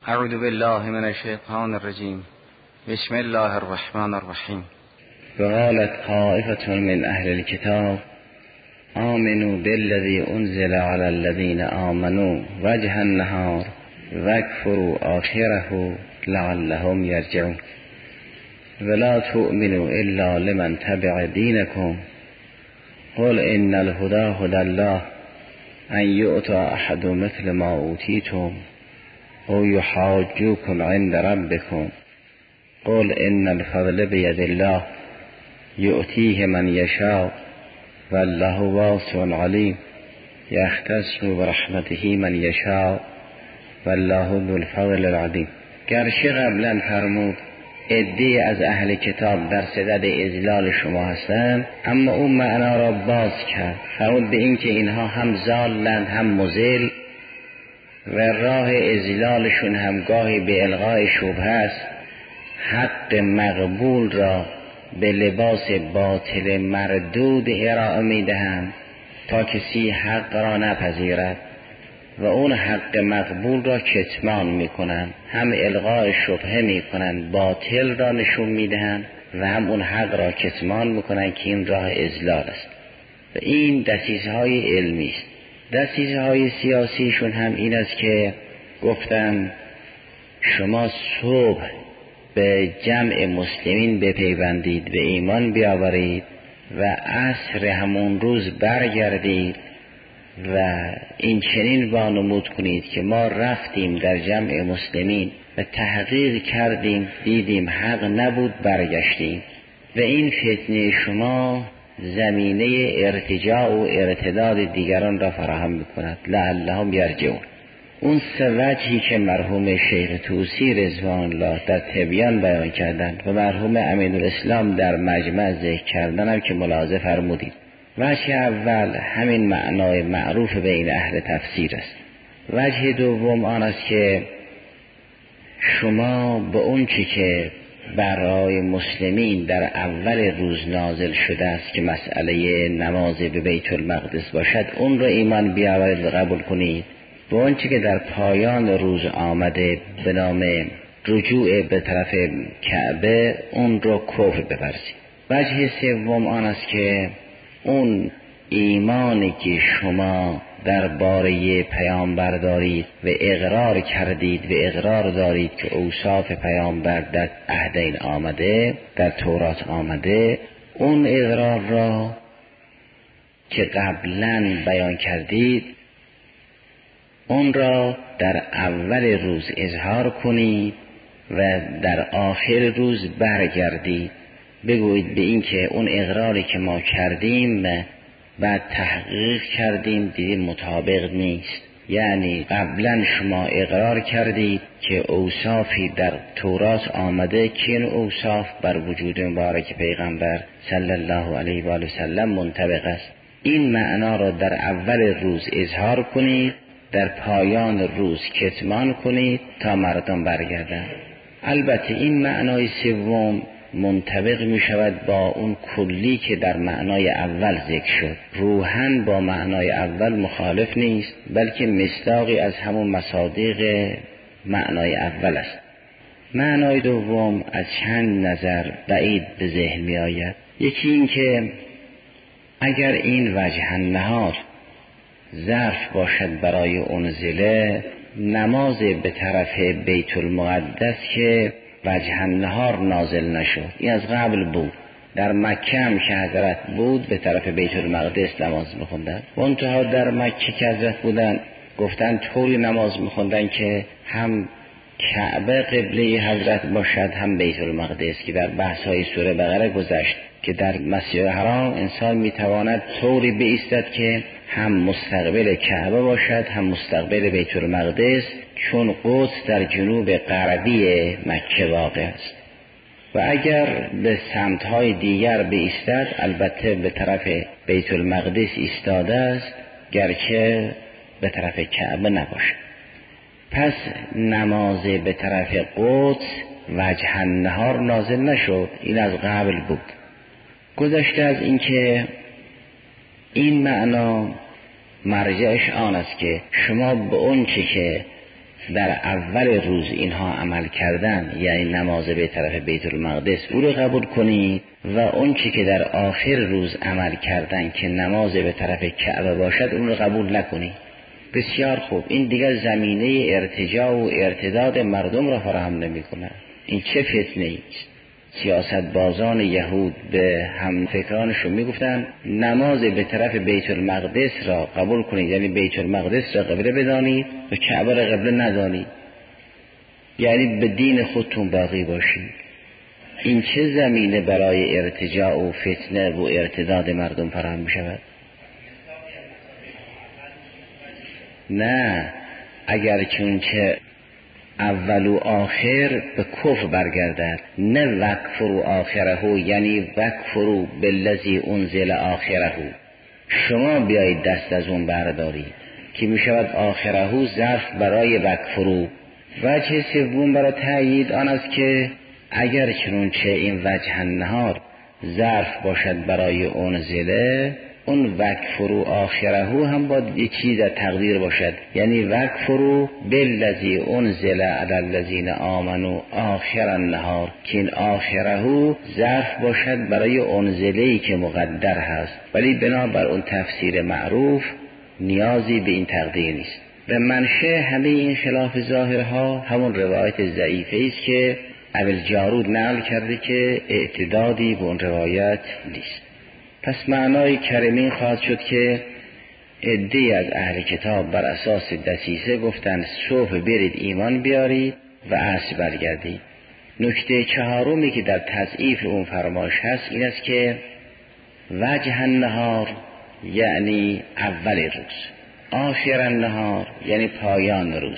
اعوذ بالله من الشیطان الرجیم. بسم الله الرحمن الرحیم. وقالت طائفة من اهل الكتاب آمنوا بالذي انزل على الذين آمنوا وجه النهار واكفروا آخره لعلهم يرجعون ولا تؤمنوا الا لمن تبع دينكم قل ان الهدى هدى الله ان يؤتى احد مثل ما اوتيتم او يحاجوكم عند ربكم قل ان الفضل بيد الله يؤتيه من يشاء والله واسع عليم يختص برحمته من يشاء والله ذو الفضل العظیم. گرچه قبلا فرمود عده‌ای از اهل کتاب در صدد اضلال شما هستند، اما اون معنا را باز کرد، فرمود به این که اینها هم ضالند هم مضل و راه اضلالشون هم گاهی به الغای شبهه است. حق مقبول را به لباس باطل مردود ارائه میدهند تا کسی حق را نپذیرد و اون حق مقبول را کتمان میکنند، هم الغای شبهه میکنند، باطل را نشون میدهند و هم اون حق را کتمان میکنند که این راه اضلال است. و این دسیسه‌های علمی است. دسیسه‌های سیاسیشون هم این است که گفتن شما صبح به جمع مسلمین بپیوندید، به ایمان بیاورید و عصر همون روز برگردید و این چنین وانمود کنید که ما رفتیم در جمع مسلمین و تحقیق کردیم، دیدیم حق نبود، برگشتیم و این فتنه شما زمینه ارتجاع و ارتداد دیگران را فراهم میکند لعلهم یرجعون. اون سه وجهی که مرحوم شیخ طوسی رضوان الله در تبیان بیان کردند و مرحوم امینالاسلام در مجمع ذکر کردن هم که ملاحظه فرمودید. وجه اول همین معنای معروف بین اهل تفسیر است. وجه دوم آن است که شما به اون چی که برای مسلمین در اول روز نازل شده است که مسئله نماز به بیت المقدس باشد، اون را ایمان بیاورید و قبول کنید. به اون چی که در پایان روز آمده به نام رجوع به طرف کعبه، اون را کفر بپرسید. وجه سوم آن است که اون ایمانی که شما درباره پیامبر دارید و اقرار کردید و اقرار دارید که اوصاف پیامبر در عهدین آمده، در تورات آمده، اون اقرار را که قبلا بیان کردید اون را در اول روز اظهار کنید و در آخر روز برگردید، بگویید به این که اون اقراری که ما کردیم بعد تحقیق کردیم دیدیم مطابق نیست. یعنی قبلا شما اقرار کردید که اوصافی در تورات آمده که این اوصاف بر وجود مبارک پیغمبر صلی الله علیه و آله و سلم منطبق است. این معنا را در اول روز اظهار کنید، در پایان روز کتمان کنید تا مردم برگردند. البته این معنای سوم منطبق می شود با اون کلی که در معنای اول ذکر شد. روحاً با معنای اول مخالف نیست، بلکه مصداقی از همون مصادیق معنای اول است. معنای دوم از چند نظر بعید به ذهن می آید. یکی این که اگر این وجه النهار ظرف باشد برای انزله، نماز به طرف بیت المقدس که وجه النهار نازل نشد، این از قبل بود. در مکه هم که حضرت بود به طرف بیت المقدس نماز میخوندن. منتها در مکه که حضرت بودن گفتن طوری نماز میخوندن که هم کعبه قبله حضرت باشد هم بیت المقدس، که در بحث های سوره بقره گذشت که در مسجد حرام انسان میتواند طوری بایستد که هم مستقبل کعبه باشد هم مستقبل بیت المقدس، چون قدس در جنوب غربی مکه واقع است. و اگر به سمت‌های دیگر بایستد البته به طرف بیت المقدس ایستاده است، گرچه به طرف کعبه نباشد. پس نماز به طرف قدس وجه النهار نازل نشد، این از قبل بود. گذشته از این که این معنا مرجعش آن است که شما به اون چی که در اول روز اینها عمل کردن، یعنی نماز به طرف بیت المقدس، او رو قبول کنید و اون چی که در آخر روز عمل کردن که نماز به طرف کعبه باشد اون رو قبول نکنید. بسیار خوب. این دیگر زمینه ارتجاع و ارتداد مردم را فراهم نمی‌کند. این چه فتنه است؟ سیاست بازان یهود به هم فکرانشون میگفتن نماز به طرف بیت المقدس را قبول کنید، یعنی بیت المقدس را قبله بدانید و کعبه را قبله ندانید، یعنی به دین خودتون باقی باشید. این چه زمینه برای ارتجاع و فتنه و ارتداد مردم فراهم می شود؟ نه، اگر چونچه اول و آخر به کفر برگردد، نه وکفروا آخره، یعنی وکفروا بالذی انزل آخره. شما بیایید دست از اون بردارید که می شود آخره ظرف برای وکفروا. وجه سوم برای تأیید آن است که اگر چنانچه این وجه النهار ظرف باشد برای انزله، اون وکفروا آخره هم باید یک چیز در تقدیر باشد، یعنی وکفروا بالذی انزل علی الذین آمنوا آخر النهار، که این آخره ظرف باشد برای انزله‌ای که مقدر هست، ولی بنابر اون تفسیر معروف نیازی به این تقدیر نیست. به منشأ همه این خلاف ظاهرها همون روایت ضعیفه است که ابوالجارود نقل کرده که اعتدادی به اون روایت نیست. پس معنای کریمین خواهد شد که عده‌ای از اهل کتاب بر اساس دسیسه گفتن صبح برید ایمان بیارید و عصر برگردید. نکته چهارمی که در تضعیف اون فرمایش هست این است که وجه النهار یعنی اول روز، آخر النهار یعنی پایان روز.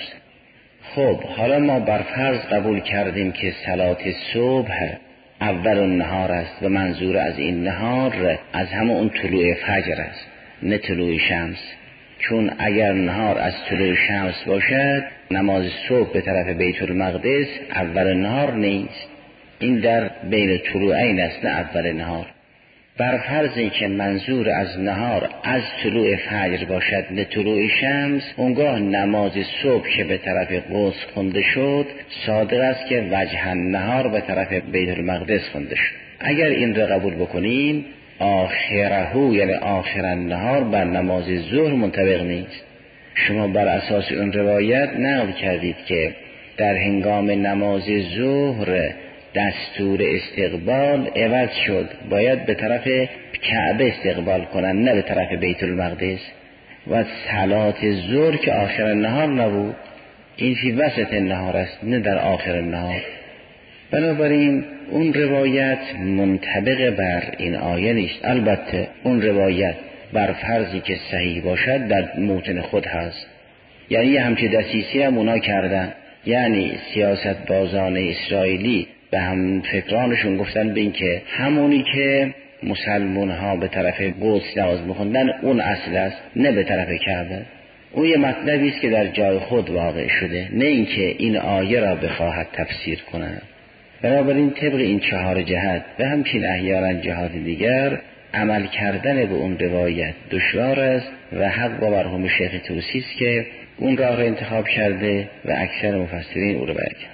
خب حالا ما بر فرض قبول کردیم که صلات صبح اول النهار است و منظور از این نهار از همه اون طلوع فجر است، نه طلوع شمس. چون اگر نهار از طلوع شمس باشد، نماز صبح به طرف بیت المقدس اول نهار نیست، این در بین طلوعین است، نه اول نهار. بر فرض این که منظور از نهار از طلوع فجر باشد نه طلوع شمس، اونگاه نماز صبح که به طرف قدس خونده شد صادق است که وجه النهار به طرف بیت المقدس خونده شد. اگر این را قبول بکنیم آخره یعنی آخر النهار بر نماز ظهر منطبق نیست. شما بر اساس اون روایت نقل کردید که در هنگام نماز ظهر دستور استقبال عوض شد، باید به طرف کعبه استقبال کنن نه به طرف بیت المقدس، و صلات ظهر که آخر النهار نبود، این فی وسط النهار است نه در آخر النهار. بنابراین اون روایت منطبق بر این آیه نیست. البته اون روایت بر فرضی که صحیح باشد در موطن خود هست، یعنی همچه دسیسی هم اونا کردن، یعنی سیاست بازان اسرائیلی به هم فکرانشون گفتن به این که همونی که مسلمان ها به طرف قدس نماز میخوندن اون اصل است نه به طرف کعبه. اون یه مطلبی است که در جای خود واقع شده، نه اینکه این آیه را بخواهد تفسیر کنه. بنابراین طبق این چهار جهت و همچنین احیانا جهات دیگر عمل کردن به اون روایت دشوار است و حق با مرحوم شیخ طوسی است که اون راه را انتخاب کرده و اکثر مفسرین او را بیان کرده.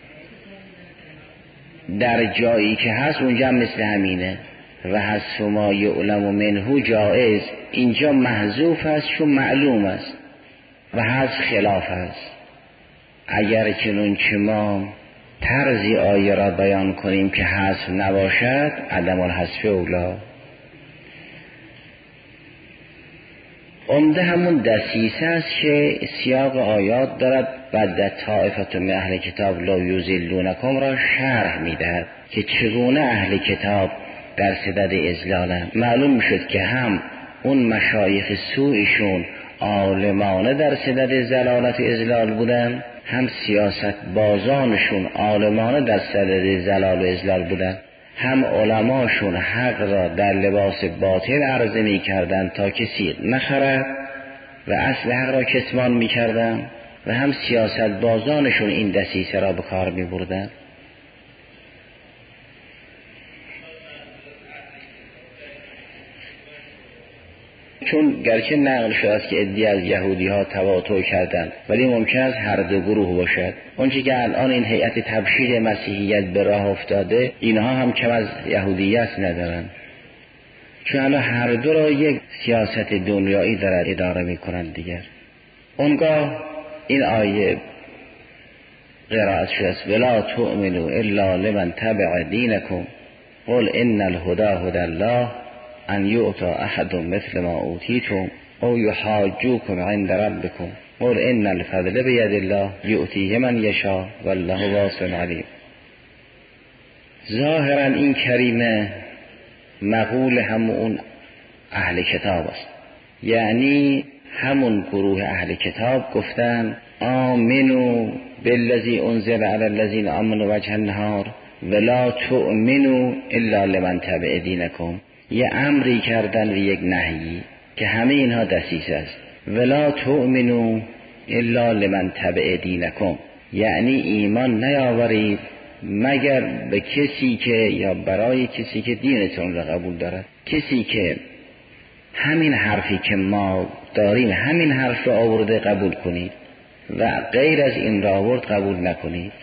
در جایی که هست اونجا مثل همینه و حذف ما یعلم منه جائز، اینجا محذوف است چون معلوم است و حذف خلاف است. اگر چنانچه ما طرزی آیه را بیان کنیم که حذف نباشد عدم الحذف اولا. عمده همون دسیسه است که سیاق آیات دارد و در طائفه من اهل کتاب لا یضلونکم را شرح میدهد که چگونه اهل کتاب در صدد اضلالند. معلوم میشد که هم اون مشایخ سوءشون عالمانه در صدد ضلالت و اضلال بودن، هم سیاست بازانشون عالمانه در صدد ضلال و اضلال بودن، هم علماشون حق را در لباس باطل عرضه می کردن تا کسی نخرد و اصل حق را کتمان می کردن، و هم سیاست بازانشون این دسیسه را به کار می بردن. چون گرچه نقل شده است که عده‌ای از یهودی ها تواطؤ کردند، ولی ممکن است هر دو گروه باشد. اونچه که الان این هیئت تبشیر مسیحیت به راه افتاده، اینها هم کم از یهودیت ندارند، چون الان هر دو را یک سیاست دنیایی دارد اداره میکنند دیگر. اونگاه این آیه قرائت شده است ولا تؤمنوا الا لمن تبع دینکم قل ان الهدى هدى الله ان یؤتی احد مثل ما اوتیتم او یحاجوکم عند ربکم قل ان الفضل بید الله یؤتیه من یشاء والله واسع علیم. ظاهرا این کریمه مقول همون اهل کتاب است، یعنی همون گروه اهل کتاب گفتن آمنو بالذی انزل علی الذین آمنوا وجه النهار ولا تؤمنوا الا لمن تبع دینکم. یه امری کردن و یک نهی که همه اینها دسیسه است. ولا تؤمنوا الا لمن تبع دینکم، یعنی ایمان نیاورید مگر به کسی که یا برای کسی که دینتون را قبول دارد. کسی که همین حرفی که ما داریم همین حرف را آورده قبول کنید و غیر از این را آورد قبول نکنید.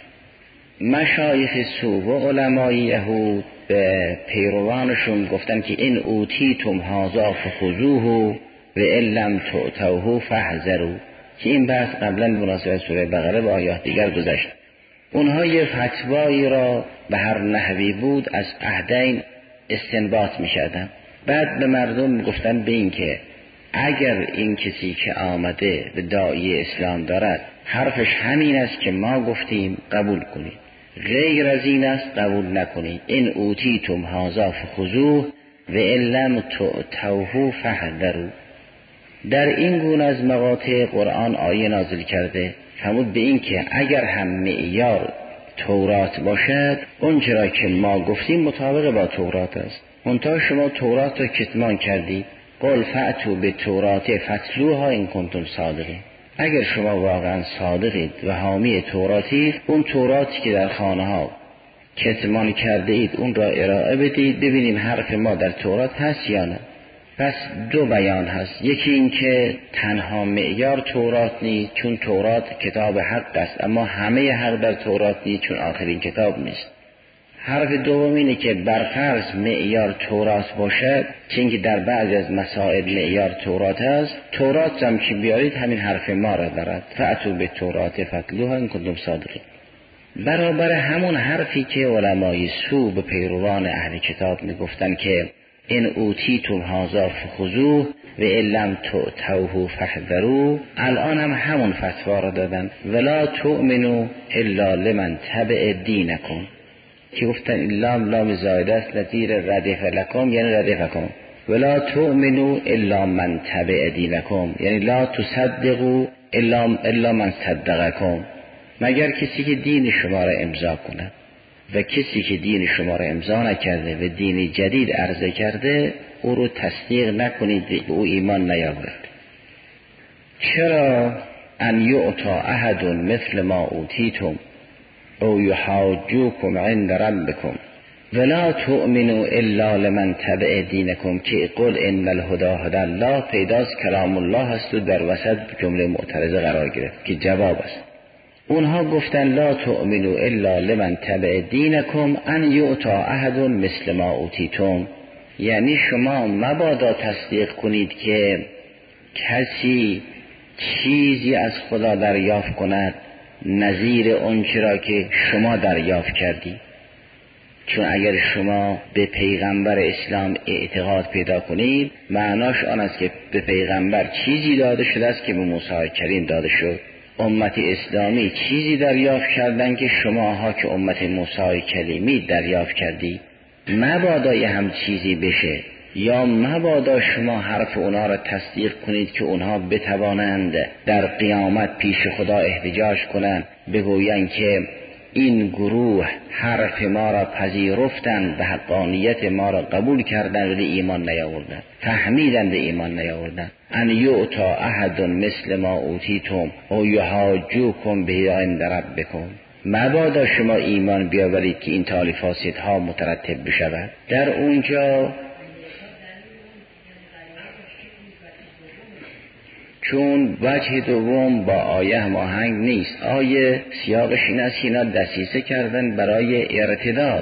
مشایخ سو و علمای یهود به پیروانشون گفتن که این اوتیتم هذا فخذوه و ان لم تؤتوه فاحذروا، که این بحث قبلا مناسبت سوره بقره و آیات دیگر گذشت. اونها یه فتوایی را به هر نحوی بود از عهدین استنباط می‌کردن، بعد به مردم گفتن به این که اگر این کسی که آمده به داعی اسلام دارد حرفش همین است که ما گفتیم قبول کنید، غیر از این است قبول نکنید. این اوتیتم هذا فخذوه و ان لم تؤتوه فاحذروا. در این گونه از مقاطع قرآن آیه نازل کرده فرمود به این که اگر هم معیار تورات باشد اون چرا که ما گفتیم مطابق با تورات است، منتها شما تورات را کتمان کردید. قل فأتوا بالتوراة فاتلوها ان کنتم صادقین. اگر شما واقعا صادقید و حامی توراتید، اون توراتی که در خانه ها کتمان کرده اید اون را ارائه بدید ببینیم حرف ما در تورات هست یا نه. پس دو بیان هست، یکی این که تنها معیار تورات نیست چون تورات کتاب حق است، اما همه حق در تورات نیست چون آخرین کتاب نیست. حرف دوم اینه که برفرض معیار تورات باشد، چون که در بعضی از مسائل معیار تورات است، تورات هم که بیارید همین حرف ما را دارد فأتوا بالتوراة فاتلوها ان کنتم صادقین. برابر همون حرفی که علمای سو به پیروان اهل کتاب میگفتن که این اوتیتم هذا فخذوه و ان لم تؤتوه فاحذروا، الان هم همون فتوا را دادن ولا تؤمنوا الا لمن تبع دینکم، که گفتن این لام زائده است نظیر ردف لکم، یعنی ردفکم. ولا تؤمنوا الا من تبع دینکم، یعنی لا تصدقوا الا من صدقکم، مگر کسی که دین شما را امضا کنه، و کسی که دین شما را امضا نکرده و دین جدید عرضه کرده او رو تصدیق نکنید، به او ایمان نیاورید. چرا ان یؤتی احد مثل ما اوتیتم او یحاجوکم عند ربکم ولا تؤمنوا الا لمن تبع دینکم، که قل ان الهدى هدى الله پیداست کلام الله هست و در وسط جمله معترضه قرار گرفت که جواب است. اونها گفتن لا تؤمنوا الا لمن تبع دینکم ان یؤتی احد مثل ما اوتیتم، یعنی شما مبادا تصدیق کنید که کسی چیزی از خدا دریافت کند نظیر اون چرا که شما دریافت کردی. چون اگر شما به پیغمبر اسلام اعتقاد پیدا کنید معناش آن است که به پیغمبر چیزی داده شده است که به موسی کریم داده شد. امت اسلامی چیزی دریافت کردن که شماها که امت موسی کلیمی دریافت کردی. مبادا یه هم چیزی بشه یا مبادا شما حرف اونا را تصدیق کنید که اونها بتوانند در قیامت پیش خدا احتجاج کنند، بگویند که این گروه حرف ما را پذیرفتند و حقانیت ما را قبول کردند ولی ایمان نیاوردند، فهمیدند ایمان نیاوردند. ان یؤتی احد مثل ما اوتیتم او یحاجوکم به عند ربکم، مبادا شما ایمان بیاورید که این فاسدها مترتب بشود. در اونجا چون وجه دوم با آیه هماهنگ نیست. آیه سیاقش این است که اینا دسیسه کردن برای ارتداد.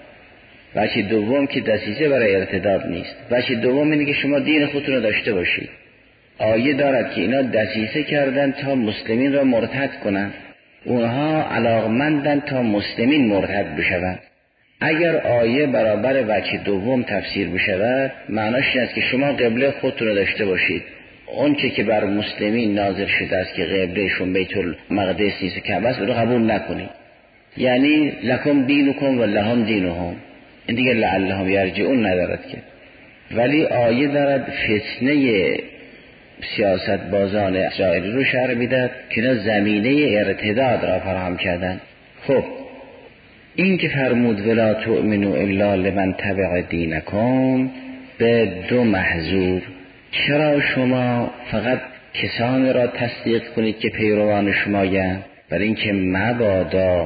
وجه دوم که دسیسه برای ارتداد نیست. وجه دوم اینه که شما دین خودتون رو داشته باشید. آیه دارد که اینا دسیسه کردن تا مسلمین را مرتد کنن. اونها علاقمندن تا مسلمین مرتد بشوند. اگر آیه برابر وجه دوم تفسیر بشود، معناش این است که شما قبله خودتون رو داشته باشید. اون چه که بر مسلمین نازل شده است که قبلهشون بیت المقدس نیست و کعبه است، رو قبول نکنید. یعنی لکم دینکم و لهم دینهم. این دیگه لعلهم یرجعون ندارد که. ولی آیه دارد فتنه سیاست بازان اسرائیل رو شرح میدهد که اینا زمینه ارتداد را فراهم کردن. خب این که فرمود ولا تؤمنوا الا لمن تبع دینکم به دو محذور، چرا شما فقط کسانی را تصدیق کنید که پیروان شمایند؟ برای اینکه مبادا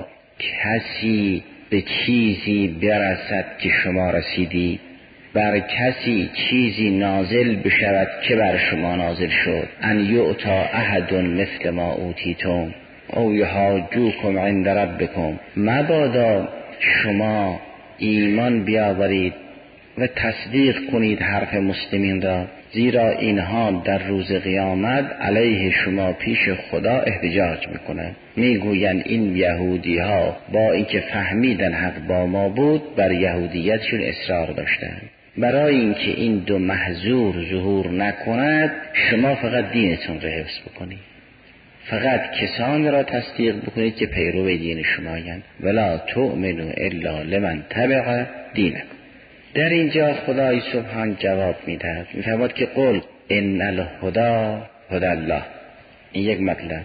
کسی به چیزی برسد که شما رسیدی، بر کسی چیزی نازل بشود که بر شما نازل شد. ان یؤتا احد مثل ما اوتیتم او یحاجوکم عند ربکم. مبادا شما ایمان بیاورید و تصدیق کنید حرف مسلمین را، زیرا اینها در روز قیامت علیه شما پیش خدا احتجاج میکنند. میگویند این یهودی ها با اینکه فهمیدن حق با ما بود، بر یهودیتشون اصرار داشتند. برای اینکه این دو محذور ظهور نکند، شما فقط دینتون را حفظ بکنید. فقط کسانی را تصدیق بکنید که پیرو دین شمایند. ولا تؤمنوا الا لمن تبع دینکم. در اینجا خدای سبحان جواب میدهد، میفرماید که قل ان الهدی هدی الله. این یک مطلب.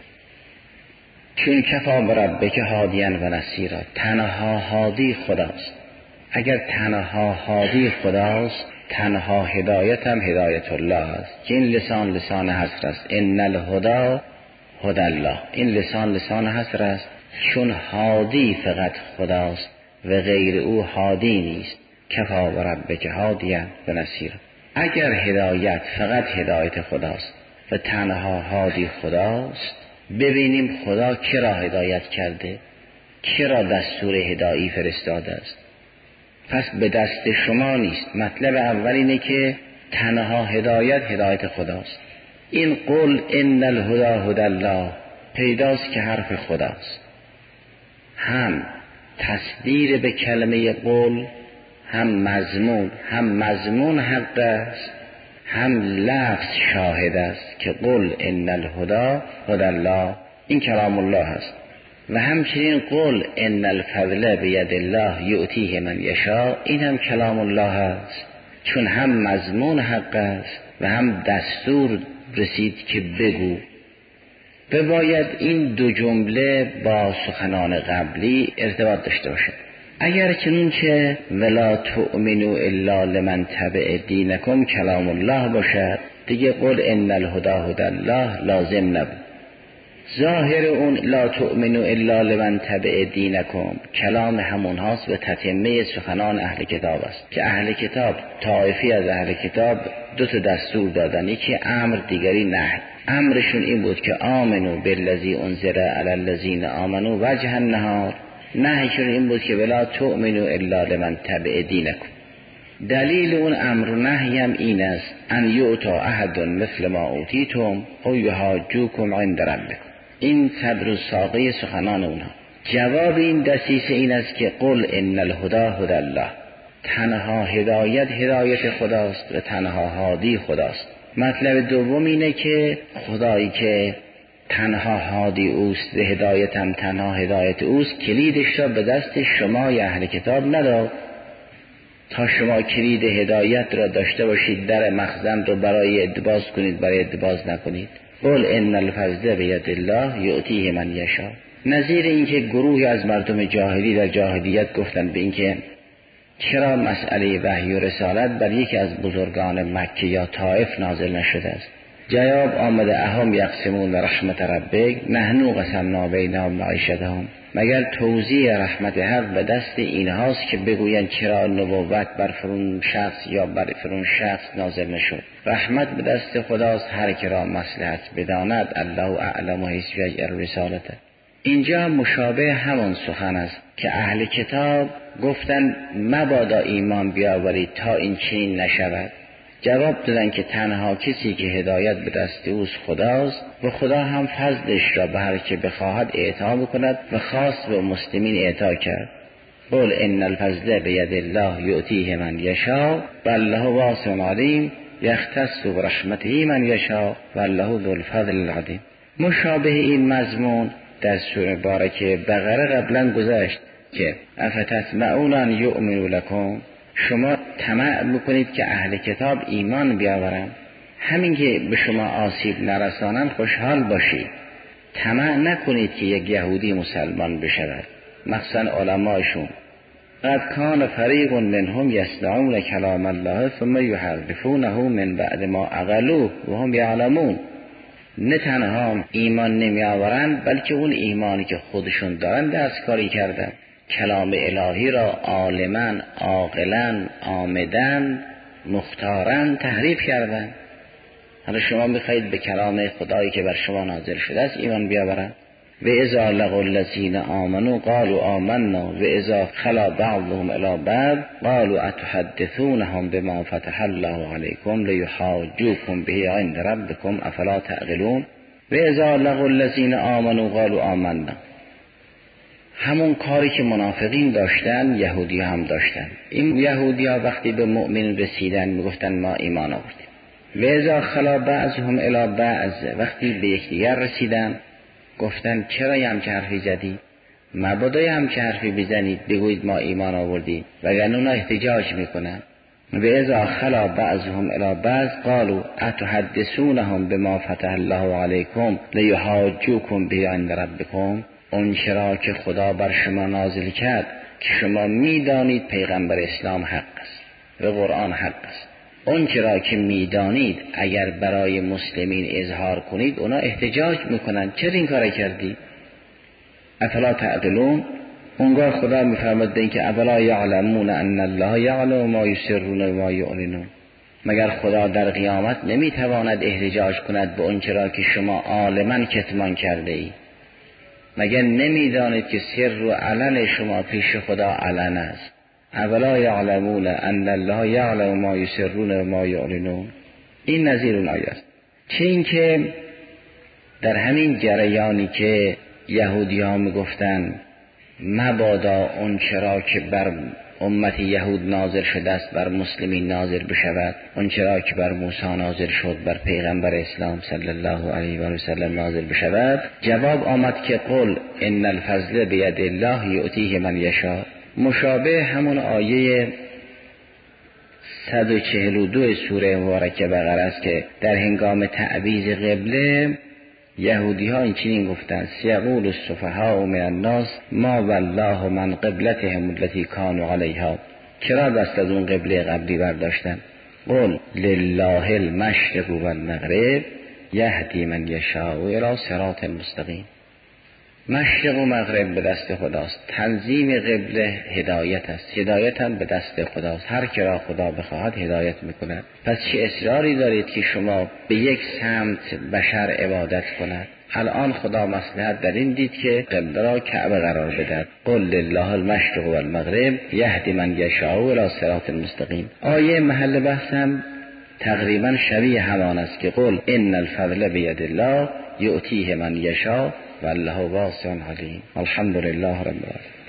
چون کفا بربک هادیا و نصیرا، تنها هادی خداست. اگر تنها هادی خداست، تنها هدایت هم هدایت الله است که این لسان حصر است. ان الهدی هدی الله، این لسان حصر است، چون هادی فقط خداست و غیر او هادی نیست. کفا و ربک هادیا و نصیرا. اگر هدایت فقط هدایت خداست و تنها هادی خداست، ببینیم خدا کرا هدایت کرده، کرا دستور هدایی فرستاده است. پس به دست شما نیست. مطلب اول اینه که تنها هدایت خداست. این قل ان الهدی هدی الله پیداست که حرف خداست. هم تصدیر به کلمه قل، هم مضمون حق است، هم لفظ شاهد است که قل ان الهدی هدی الله، این کلام الله است. و همچنین قل ان الفضل بید الله یؤتیه من یشاء، این هم کلام الله است، چون هم مضمون حق است و هم دستور رسید که بگو. بباید این دو جمله با سخنان قبلی ارتباط داشته باشد. اگر چنانچه ولا تؤمنوا الا لمن تبع دینکم کلام الله باشد، دیگه قل ان الهدی هدی الله لازم نبود. ظاهر اون لا تؤمنوا الا لمن تبع دینکم کلام همون هاست و تتمه سخنان اهل کتاب است که اهل کتاب، طائفی از اهل کتاب دو تا دستور دادن، یکی امر دیگری نهی. امرشون این بود که آمنو بالذی انزل علی الذین آمنوا وجه النهار، نهیشون این بود که ولا تؤمنوا الا لمن تبع دینکم. دلیل اون امر و نهی هم این است ان یؤتا احد مثل ما اوتیتم او یحاجوکم عند ربکم. این صدر و ساقه سخنان اونها. جواب این دسیسه این است که قل ان الهدی هدی الله، تنها هدایت خداست و تنها هادی خداست. مطلب دوم اینه که خدایی که تنها هادی اوست و هدایت هم تنها هدایت اوست، کلیدش را به دست شما یا اهل کتاب نداد تا شما کلید هدایت را داشته باشید، در مخزن رو برای ادباز کنید، برای ادباز نکنید. قل ان الفضل بید الله یؤتیه من یشاء. نظیر اینکه گروهی از مردم جاهلی در جاهلیت گفتن به اینکه چرا مسئله وحی و رسالت بر یکی از بزرگان مکه یا طائف نازل نشده است. جواب آمده اهم یقسمون رحمت ربک نحن قسمنا بینهم معیشتهم. مگر توزیع رحمت حق به دست اینهاست که بگویند چرا نبوت بر فرون شخص یا بر فرون شخص نازل نشد؟ رحمت به دست خداست، هر که را مصلحت بداند. الله اعلم حیث یجعل رسالته. اینجا مشابه همون سخن است که اهل کتاب گفتند مبادا ایمان بیاورید تا این چنین نشود. جواب دادن که تنها کسی که هدایت به دست اوست خداست و خدا هم فضلش را به هر که بخواهد اعطا بکند و خاص به مسلمین اعطا کرد. قل ان الفضل بید الله یؤتیه من یشاء والله واسع علیم یختص برحمته من یشاء والله ذو الفضل العظیم. مشابه این مضمون در سوره بارکه بقره قبلا گذشت که افتطمعون ان یؤمنوا لکم، شما طمع بکنید که اهل کتاب ایمان بیاورن، همین که به شما آسیب نرسانن خوشحال باشید. طمع نکنید که یک یهودی مسلمان بشود. مخصوصا علمایشون قد کان فریق منهم یسمعون کلام الله ثم یحرفونه من بعد ما عقلوه و هم یعلمون. نه تنها ایمان نمی آورند بلکه اون ایمانی که خودشون دارن دستکاری کردن، کلام الهی را عالما عاقلا عامدا مختارا تحریف کردن. حالا شما میخواهید به کلام خدایی که بر شما نازل شده است ایمان بیاورند. و اذا لقوا الذین آمنوا قالوا آمنا و اذا خلا بعضهم الی بعض قالوا اتحدثونهم بما فتح الله علیکم لیحاجوکم به عند ربکم افلا تعقلون. و اذا لقوا الذین آمنوا قالوا آمنا، همون کاری که منافقین داشتن یهودی هم داشتن. این یهودی ها وقتی به مؤمن رسیدن میگفتن ما ایمان آوردیم. و اذا خلا بعضهم الی بعض، وقتی به یکدیگر رسیدن گفتن چرا هم که حرفی زدی؟ مبادا هم که حرفی بزنید بگویید ما ایمان آوردیم، وگرنه اونا احتجاج میکنن. و اذا خلا بعضهم الی بعض قالوا اتحدثونهم بما فتح الله علیکم لیحاجوکم به عند ربکم. اون چرا که خدا بر شما نازل کرد که شما میدانید پیغمبر اسلام حق است و قرآن حق است، اون چرا که میدانید اگر برای مسلمین اظهار کنید اونا احتجاج میکنن چرا این کار کردی؟ افلا تعقلون. اونگاه خدا میفرماید این که افلا یعلمون ان الله یعلم ما یسرون و ما یعلنون. مگر خدا در قیامت نمیتواند احتجاج کند به اون چرا که شما عالما کتمان کرده ای؟ مگر نمیدانید که سر و علن شما پیش خدا علن است؟ اولا یعلمون ان الله یعلم ما یسرون و ما یعلنون. این نظیر اون آیه است. چه این که در همین جریانی که یهودی ها میگفتن مبادا اون چرا که بر امت یهود نازل شده است بر مسلمین نازل بشود، اون چرا که بر موسی نازل شد بر پیغمبر اسلام صلی الله علیه و سلم نازل بشود، جواب آمد که قل ان الفضل بید الله یؤتیه من یشاء. مشابه همون آیه 142 سوره مبارکه بقره است که در هنگام تعویض قبله یهودی ها این چنین گفتند سیقول السفهاء من الناس ما والله من قبلتهم التي كانوا علیها. چرا دست از اون قبله قبلی برداشتن؟ قل لله المشرق والمغرب یهدی من یشاء الی صراط مستقیم. مشرق و مغرب به دست خداست، تنظیم قبله هدایت است، هدایت هم به دست خداست، هر که را خدا بخواهد هدایت میکند. پس چه اصراری دارید که شما به یک سمت بشر عبادت کند؟ الان خدا مصلحت در این دید که قبله را کعبه قرار بدهد. قل لله المشرق والمغرب یهدی من یشاء الی صراط مستقیم. آیه محل بحثم تقریبا شبیه همان است که قل ان الفضل بید الله یؤتیه من یشاء والله واسع علیم. الحمدلله رب العالمین.